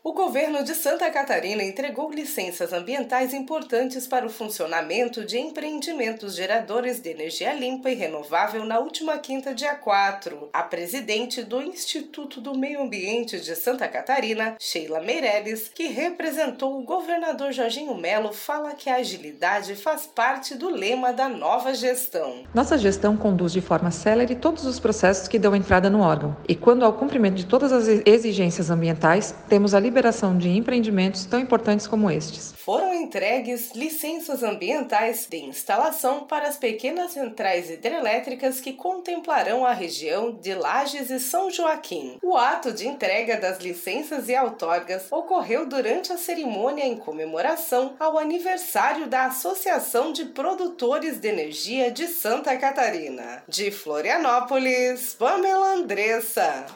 O governo de Santa Catarina entregou licenças ambientais importantes para o funcionamento de empreendimentos geradores de energia limpa e renovável na última quinta, dia 4. A presidente do Instituto do Meio Ambiente de Santa Catarina, Sheila Meireles, que representou o governador Jorginho Melo, fala que a agilidade faz parte do lema da nova gestão. Nossa gestão conduz de forma célere todos os processos que dão entrada no órgão. E quando ao cumprimento de todas as exigências ambientais, temos a liberação de empreendimentos tão importantes como estes. Foram entregues licenças ambientais de instalação para as pequenas centrais hidrelétricas que contemplarão a região de Lages e São Joaquim. O ato de entrega das licenças e outorgas ocorreu durante a cerimônia em comemoração ao aniversário da Associação de Produtores de Energia de Santa Catarina. De Florianópolis, Pamela Andressa.